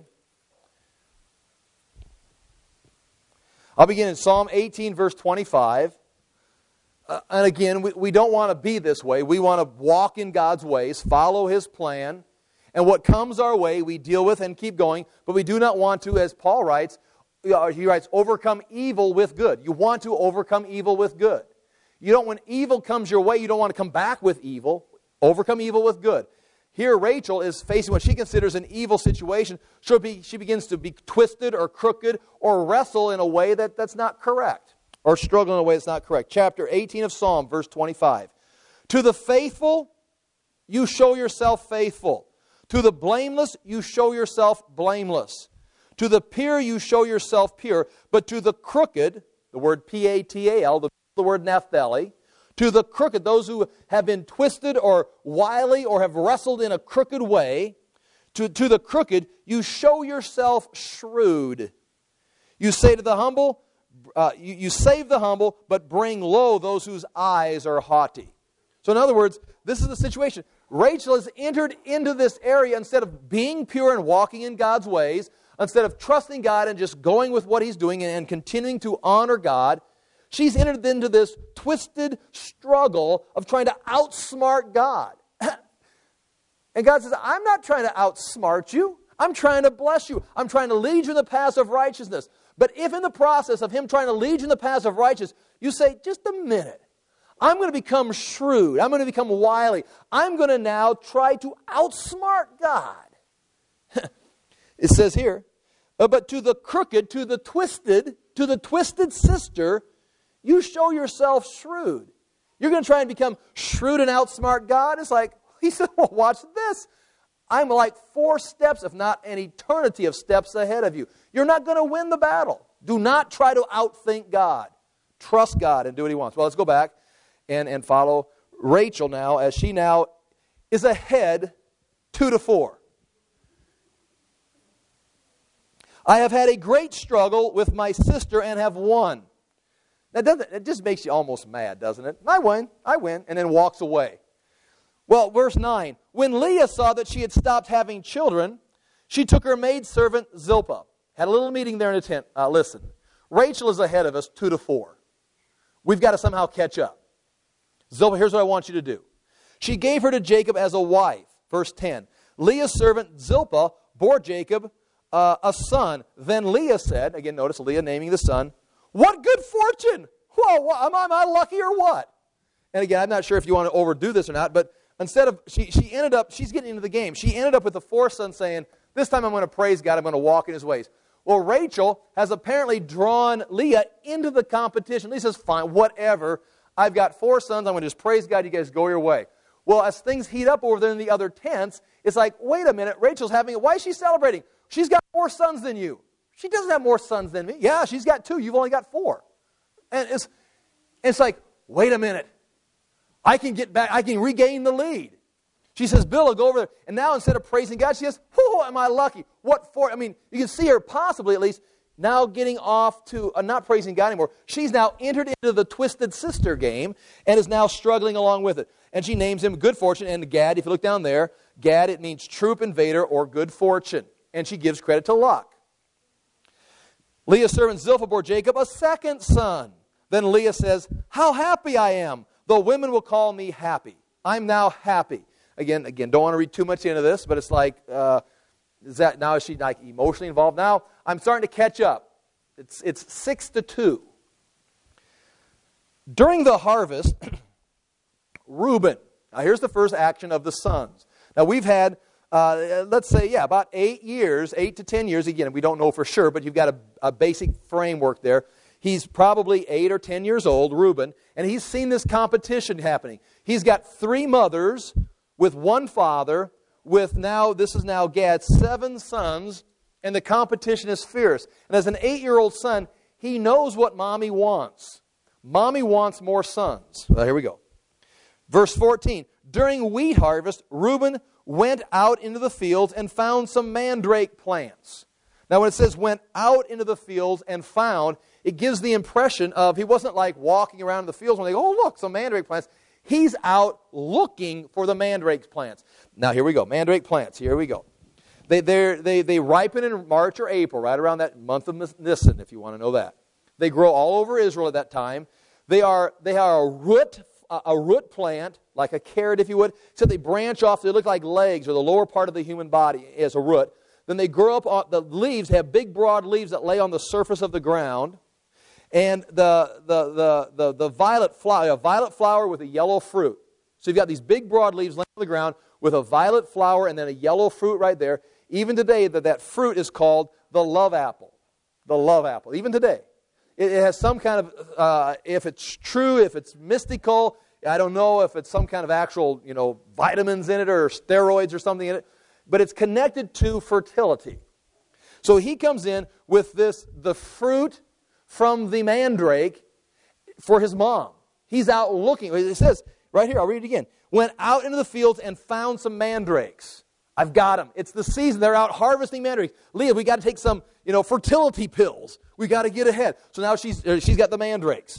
I'll begin in Psalm 18, verse 25. And again, we don't want to be this way. We want to walk in God's ways, follow His plan, and what comes our way we deal with and keep going, but we do not want to, as Paul writes, he writes, overcome evil with good. You want to overcome evil with good. You don't, when evil comes your way, you don't want to come back with evil. Overcome evil with good. Here Rachel is facing what she considers an evil situation. She begins to be twisted or crooked or wrestle in a way that's not correct, or struggle in a way that's not correct. Chapter 18 of Psalm, verse 25. To the faithful, you show yourself faithful. To the blameless, you show yourself blameless. To the pure, you show yourself pure. But to the crooked, the word P-A-T-A-L, the word Naphtali, to the crooked, those who have been twisted or wily or have wrestled in a crooked way, to the crooked, you show yourself shrewd. You say to the humble, you save the humble, but bring low those whose eyes are haughty. So in other words, this is the situation. Rachel has entered into this area instead of being pure and walking in God's ways, instead of trusting God and just going with what He's doing and continuing to honor God. She's entered into this twisted struggle of trying to outsmart God. And God says, I'm not trying to outsmart you. I'm trying to bless you. I'm trying to lead you in the paths of righteousness. But if in the process of Him trying to lead you in the paths of righteousness, you say, just a minute, I'm going to become shrewd. I'm going to become wily. I'm going to now try to outsmart God. It says here, but to the crooked, to the twisted sister, you show yourself shrewd. You're going to try and become shrewd and outsmart God? It's like, He said, well, watch this. I'm like 4 steps, if not an eternity of steps ahead of you. You're not going to win the battle. Do not try to outthink God. Trust God and do what He wants. Well, let's go back and follow Rachel now, as she now is ahead 2-4. I have had a great struggle with my sister and have won. It just makes you almost mad, doesn't it? I win, and then walks away. Well, verse 9, when Leah saw that she had stopped having children, she took her maidservant Zilpah. Had a little meeting there in a tent. Listen, Rachel is ahead of us 2-4. We've got to somehow catch up. Zilpah, here's what I want you to do. She gave her to Jacob as a wife. Verse 10, Leah's servant Zilpah bore Jacob a son. Then Leah said, again, notice Leah naming the son, what good fortune! Whoa, am I lucky or what? And again, I'm not sure if you want to overdo this or not, but instead of, she's getting into the game. She ended up with the 4th son saying, this time I'm going to praise God, I'm going to walk in His ways. Well, Rachel has apparently drawn Leah into the competition. Leah says, fine, whatever. I've got 4 sons, I'm going to just praise God, you guys go your way. Well, as things heat up over there in the other tents, it's like, wait a minute, Rachel's having it. Why is she celebrating? She's got more sons than you. She doesn't have more sons than me. Yeah, she's got 2. You've only got 4. And it's like, wait a minute. I can get back. I can regain the lead. She says, Bill, go over there. And now instead of praising God, she says, oh, am I lucky? What for? I mean, you can see her possibly at least now getting off to not praising God anymore. She's now entered into the twisted sister game and is now struggling along with it. And she names him Good Fortune. And Gad, if you look down there, Gad, it means troop invader or good fortune. And she gives credit to luck. Leah's servant Zilpah bore Jacob a 2nd son. Then Leah says, how happy I am. The women will call me happy. I'm now happy. Again, don't want to read too much into this, but it's like, is she like emotionally involved? Now I'm starting to catch up. It's 6-2. During the harvest, Reuben. Now here's the first action of the sons. Now we've had, let's say, about 8 to 10 years. Again, we don't know for sure, but you've got a basic framework there. He's probably 8 or 10 years old, Reuben, and he's seen this competition happening. He's got 3 mothers with 1 father, with this is now Gad, 7 sons, and the competition is fierce. And as an 8-year-old son, he knows what mommy wants. Mommy wants more sons. Well, here we go. Verse 14, during wheat harvest, Reuben went out into the fields and found some mandrake plants. Now when it says went out into the fields and found, it gives the impression of he wasn't like walking around the fields when they go, oh look, some mandrake plants. He's out looking for the mandrake plants. Now here we go, mandrake plants, here we go. They ripen in March or April, right around that month of Nisan, if you want to know that. They grow all over Israel at that time. They are a root plant, like a carrot, if you would. So they branch off. They look like legs, or the lower part of the human body as a root. Then they grow up. The leaves have big, broad leaves that lay on the surface of the ground. And the violet flower, a violet flower with a yellow fruit. So you've got these big, broad leaves laying on the ground with a violet flower and then a yellow fruit right there. Even today, that fruit is called the love apple. The love apple. Even today. It has some kind of, if it's true, if it's mystical, I don't know if it's some kind of actual, vitamins in it or steroids or something in it, but it's connected to fertility. So he comes in with the fruit from the mandrake for his mom. He's out looking. It says, right here, I'll read it again. Went out into the fields and found some mandrakes. I've got them. It's the season. They're out harvesting mandrakes. Leah, we got to take some, fertility pills. We got to get ahead. So now she's got the mandrakes.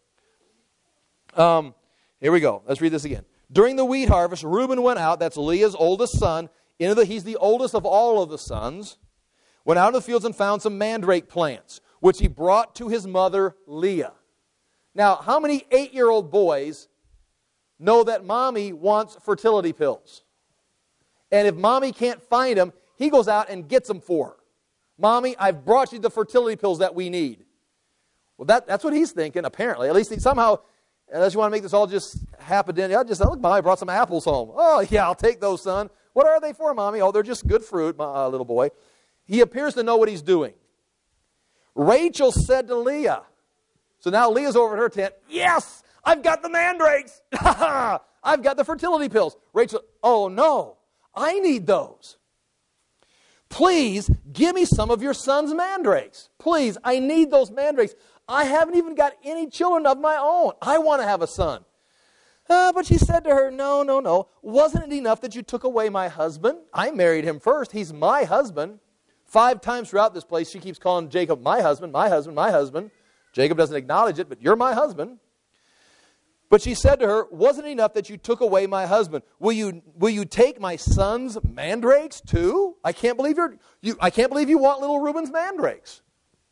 Here we go. Let's read this again. During the wheat harvest, Reuben went out. That's Leah's oldest son. He's the oldest of all of the sons. Went out in the fields and found some mandrake plants, which he brought to his mother, Leah. Now, how many 8-year-old boys know that mommy wants fertility pills? And if mommy can't find them, he goes out and gets them for her. Mommy, I've brought you the fertility pills that we need. Well, that's what he's thinking, apparently. At least somehow, unless you want to make this all just happen, look, Mommy, I brought some apples home. Oh, yeah, I'll take those, son. What are they for, Mommy? Oh, they're just good fruit, little boy. He appears to know what he's doing. Rachel said to Leah, so now Leah's over at her tent, yes, I've got the mandrakes. I've got the fertility pills. Rachel, oh no, I need those. Please give me some of your son's mandrakes. Please, I need those mandrakes. I haven't even got any children of my own. I want to have a son. But she said to her, no. Wasn't it enough that you took away my husband? I married him first. He's my husband. 5 times throughout this place, she keeps calling Jacob my husband, my husband, my husband. Jacob doesn't acknowledge it, but you're my husband. But she said to her, wasn't it enough that you took away my husband? Will you take my son's mandrakes too? I can't believe you want little Reuben's mandrakes.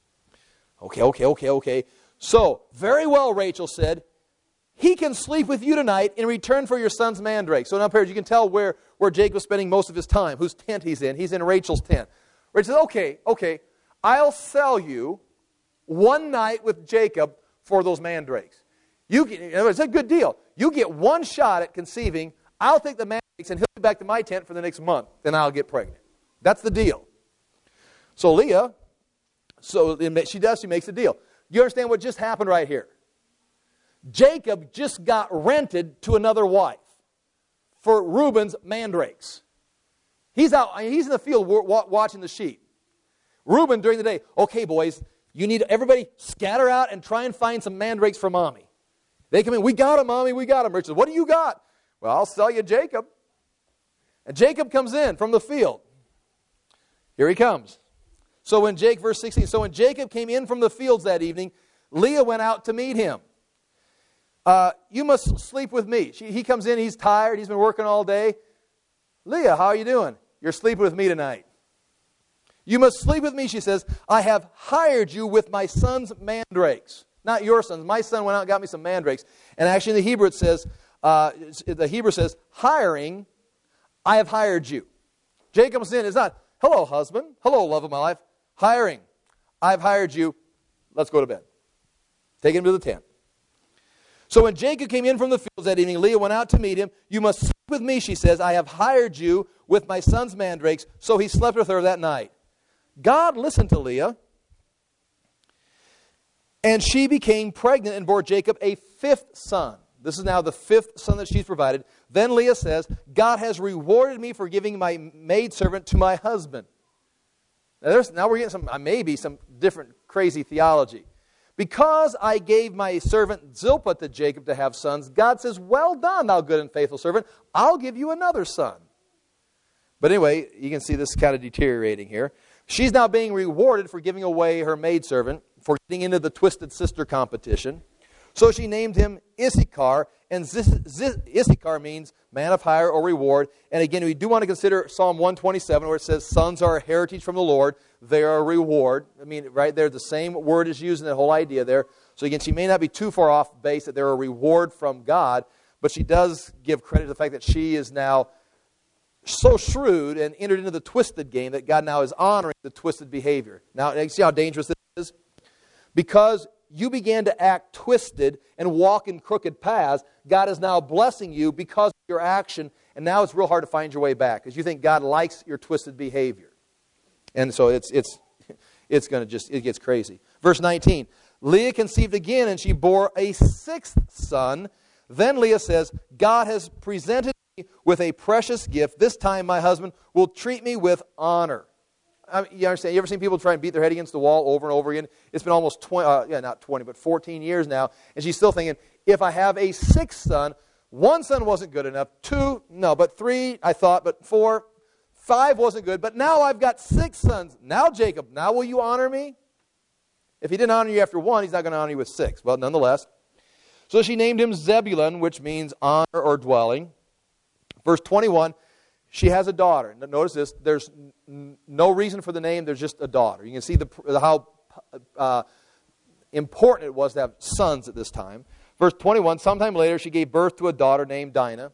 Okay. So, very well, Rachel said, he can sleep with you tonight in return for your son's mandrakes. So now, parents, you can tell where Jacob's spending most of his time, whose tent he's in. He's in Rachel's tent. Rachel says, okay, I'll sell you one night with Jacob for those mandrakes. It's a good deal. You get one shot at conceiving. I'll take the mandrakes and he'll be back to my tent for the next month. Then I'll get pregnant. That's the deal. So Leah, she makes a deal. You understand what just happened right here? Jacob just got rented to another wife for Reuben's mandrakes. He's in the field watching the sheep. Reuben during the day, okay boys, you need everybody scatter out and try and find some mandrakes for mommy. They come in, we got him, Mommy, we got him. Rachel says, what do you got? Well, I'll sell you Jacob. And Jacob comes in from the field. Here he comes. Verse 16, so when Jacob came in from the fields that evening, Leah went out to meet him. You must sleep with me. He comes in, he's tired, he's been working all day. Leah, how are you doing? You're sleeping with me tonight. You must sleep with me, she says. I have hired you with my son's mandrakes. Not your sons. My son went out and got me some mandrakes. And actually in the Hebrew it says, hiring, I have hired you. Jacob's in, it's not, hello husband, hello love of my life. Hiring, I have hired you. Let's go to bed. Take him to the tent. So when Jacob came in from the fields that evening, Leah went out to meet him. You must sleep with me, she says. I have hired you with my son's mandrakes. So he slept with her that night. God listened to Leah. And she became pregnant and bore Jacob a 5th son. This is now the 5th son that she's provided. Then Leah says, God has rewarded me for giving my maidservant to my husband. Now we're getting some different crazy theology. Because I gave my servant Zilpah to Jacob to have sons, God says, well done, thou good and faithful servant. I'll give you another son. But anyway, you can see this kind of deteriorating here. She's now being rewarded for giving away her maidservant, for getting into the Twisted Sister competition. So she named him Issachar, and Issachar means man of hire or reward. And again, we do want to consider Psalm 127, where it says, sons are a heritage from the Lord. They are a reward. I mean, right there, the same word is used in that whole idea there. So again, she may not be too far off base that they're a reward from God, but she does give credit to the fact that she is now so shrewd and entered into the twisted game that God now is honoring the twisted behavior. Now, you see how dangerous this is? Because you began to act twisted and walk in crooked paths, God is now blessing you because of your action, and now it's real hard to find your way back because you think God likes your twisted behavior. And so it gets crazy. Verse 19, Leah conceived again, and she bore a sixth son. Then Leah says, God has presented me with a precious gift. This time my husband will treat me with honor. I mean, you understand? You ever seen people try and beat their head against the wall over and over again? It's been almost 14 years now. And she's still thinking, if I have a sixth son, one son wasn't good enough. 2, no, but 3, I thought, but 4, 5 wasn't good. But now I've got 6 sons. Now, Jacob, now will you honor me? If he didn't honor you after 1, he's not going to honor you with 6. Well, nonetheless. So she named him Zebulun, which means honor or dwelling. Verse 21, she has a daughter. Notice this, there's no reason for the name, there's just a daughter. You can see how important it was to have sons at this time. Verse 21, sometime later she gave birth to a daughter named Dinah.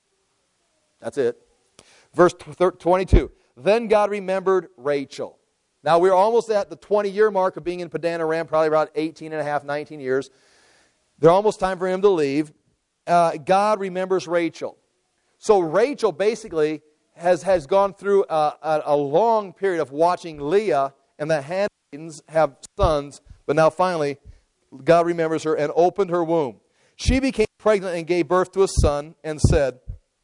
That's it. Verse 22, then God remembered Rachel. Now we're almost at the 20-year mark of being in Padanaram, probably about 18 and a half, 19 years. They're almost time for him to leave. God remembers Rachel. So Rachel basically has gone through a long period of watching Leah and the handmaidens have sons, but now finally God remembers her and opened her womb. She became pregnant and gave birth to a son and said,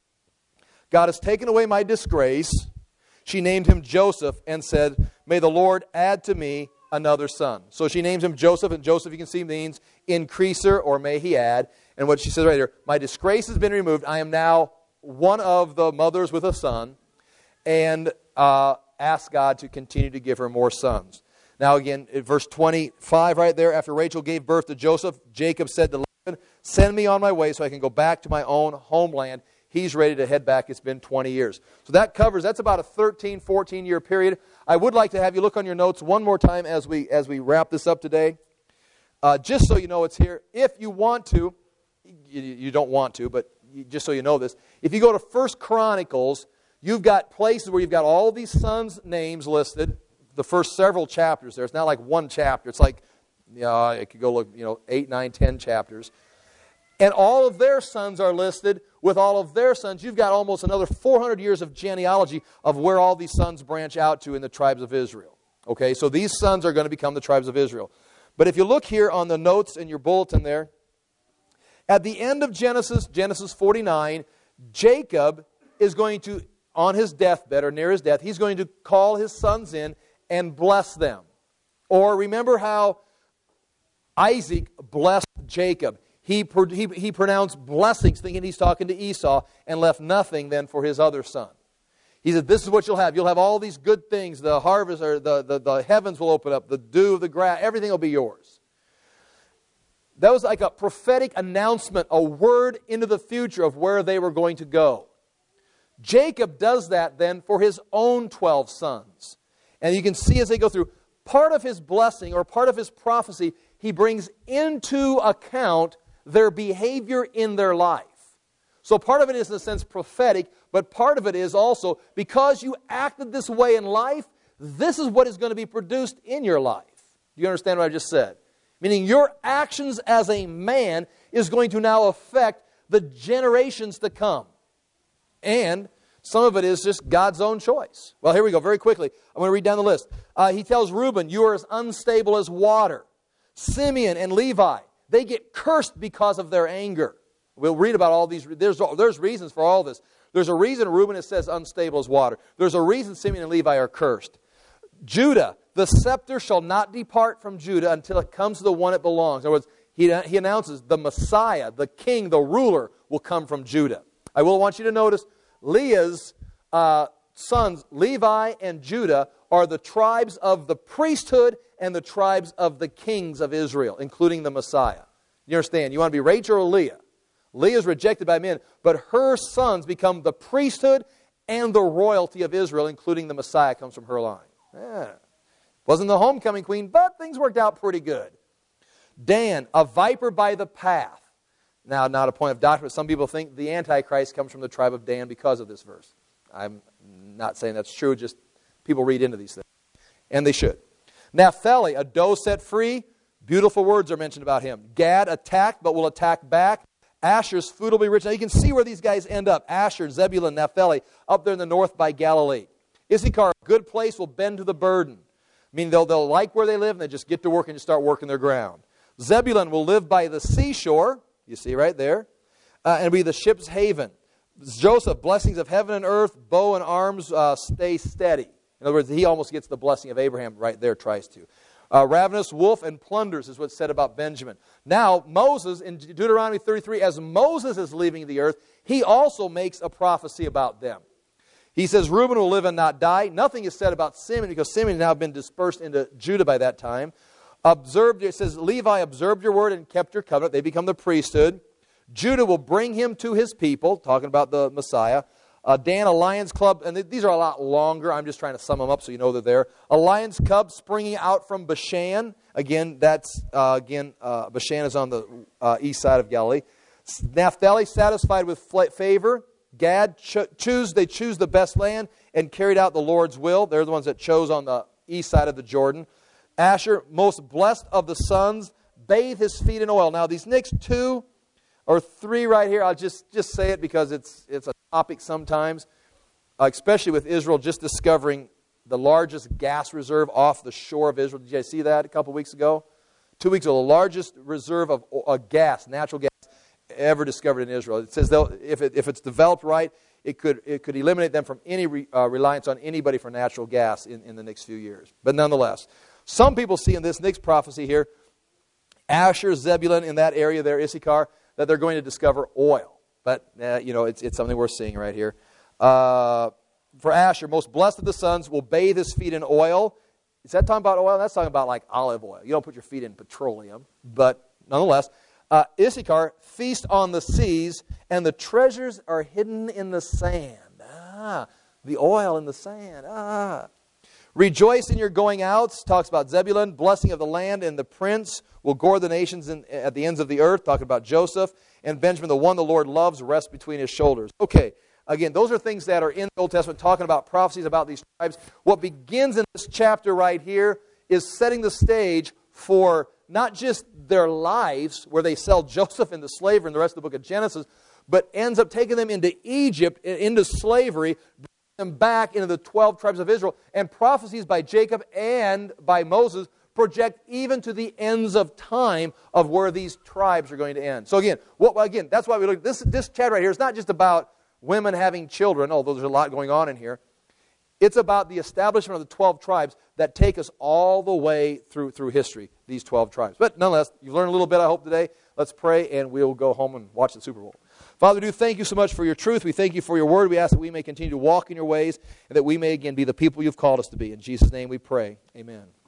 God has taken away my disgrace. She named him Joseph and said, may the Lord add to me another son. So she names him Joseph, and Joseph, you can see, means increaser, or may he add. And what she says right here, my disgrace has been removed. I am now one of the mothers with a son, and ask God to continue to give her more sons. Now again, in verse 25 right there, after Rachel gave birth to Joseph, Jacob said to Laban, send me on my way so I can go back to my own homeland. He's ready to head back. It's been 20 years. So that's about a 13, 14-year period. I would like to have you look on your notes one more time as we wrap this up today. Just so you know it's here. If you want to, you don't want to, but just so you know this, if you go to 1 Chronicles, you've got places where you've got all these sons' names listed, the first several chapters there. It's not like one chapter. It's like, I could go look, 8, 9, 10 chapters. And all of their sons are listed with all of their sons. You've got almost another 400 years of genealogy of where all these sons branch out to in the tribes of Israel. Okay, so these sons are going to become the tribes of Israel. But if you look here on the notes in your bulletin there, at the end of Genesis 49, Jacob is going to, on his deathbed or near his death, he's going to call his sons in and bless them. Or remember how Isaac blessed Jacob. He pronounced blessings thinking he's talking to Esau and left nothing then for his other son. He said, this is what you'll have. You'll have all these good things. The harvest, or the heavens will open up. The dew of the grass, everything will be yours. That was like a prophetic announcement, a word into the future of where they were going to go. Jacob does that then for his own 12 sons. And you can see as they go through, part of his blessing or part of his prophecy, he brings into account their behavior in their life. So part of it is in a sense prophetic, but part of it is also because you acted this way in life, this is what is going to be produced in your life. Do you understand what I just said? Meaning your actions as a man is going to now affect the generations to come. And some of it is just God's own choice. Well, here we go, very quickly. I'm going to read down the list. He tells Reuben, you are as unstable as water. Simeon and Levi, they get cursed because of their anger. We'll read about all these. There's reasons for all this. There's a reason Reuben, it says, unstable as water. There's a reason Simeon and Levi are cursed. Judah, the scepter shall not depart from Judah until it comes to the one it belongs. In other words, he announces the Messiah, the king, the ruler, will come from Judah. I will want you to notice Leah's sons, Levi and Judah, are the tribes of the priesthood and the tribes of the kings of Israel, including the Messiah. You understand? You want to be Rachel or Leah? Leah is rejected by men, but her sons become the priesthood and the royalty of Israel, including the Messiah comes from her line. Yeah. Wasn't the homecoming queen, but things worked out pretty good. Dan, a viper by the path. Now, not a point of doctrine, but some people think the Antichrist comes from the tribe of Dan because of this verse. I'm not saying that's true, just people read into these things. And they should. Naphtali, a doe set free. Beautiful words are mentioned about him. Gad, attacked, but will attack back. Asher's food will be rich. Now you can see where these guys end up. Asher, Zebulun, Naphtali, up there in the north by Galilee. Issachar, a good place, will bend to the burden. Meaning they'll like where they live and they just get to work and just start working their ground. Zebulun will live by the seashore. You see right there. And be the ship's haven. Joseph, blessings of heaven and earth, bow and arms, stay steady. In other words, he almost gets the blessing of Abraham right there, tries to. Ravenous wolf and plunders is what's said about Benjamin. Now, Moses, in Deuteronomy 33, as Moses is leaving the earth, he also makes a prophecy about them. He says, Reuben will live and not die. Nothing is said about Simeon because Simeon has now been dispersed into Judah by that time. It says, Levi observed your word and kept your covenant. They become the priesthood. Judah will bring him to his people, talking about the Messiah. Dan, a lion's cub, and these are a lot longer. I'm just trying to sum them up so you know they're there. A lion's cub springing out from Bashan. Again, Bashan is on the east side of Galilee. Naphtali, satisfied with favor. Gad, they choose the best land and carried out the Lord's will. They're the ones that chose on the east side of the Jordan. Asher, most blessed of the sons, bathe his feet in oil. Now, these next 2 or 3 right here, I'll just say it because it's a topic sometimes, especially with Israel just discovering the largest gas reserve off the shore of Israel. Did you guys see that a couple weeks ago? 2 weeks ago, the largest reserve of gas, natural gas, ever discovered in Israel. It says if it's developed right, it could eliminate them from any reliance on anybody for natural gas in the next few years. But nonetheless, some people see in this next prophecy here, Asher, Zebulun, in that area there, Issachar, that they're going to discover oil. But, it's something we're seeing right here. For Asher, most blessed of the sons will bathe his feet in oil. Is that talking about oil? That's talking about like olive oil. You don't put your feet in petroleum. But nonetheless, Issachar, feast on the seas, and the treasures are hidden in the sand. The oil in the sand. Rejoice in your going outs, talks about Zebulun, blessing of the land, and the prince will gore the nations at the ends of the earth, talking about Joseph, and Benjamin, the one the Lord loves, rests between his shoulders. Okay, again, those are things that are in the Old Testament, talking about prophecies about these tribes. What begins in this chapter right here is setting the stage for not just their lives, where they sell Joseph into slavery in the rest of the book of Genesis, but ends up taking them into Egypt, into slavery, them back into the 12 tribes of Israel, and prophecies by Jacob and by Moses project even to the ends of time of where these tribes are going to end. So again, that's why we look at this chapter right here. It's not just about women having children, although there's a lot going on in here. It's about the establishment of the 12 tribes that take us all the way through history, these 12 tribes. But nonetheless, you've learned a little bit, I hope, today. Let's pray, and we'll go home and watch the Super Bowl. Father, we do thank you so much for your truth. We thank you for your word. We ask that we may continue to walk in your ways and that we may again be the people you've called us to be. In Jesus' name we pray. Amen.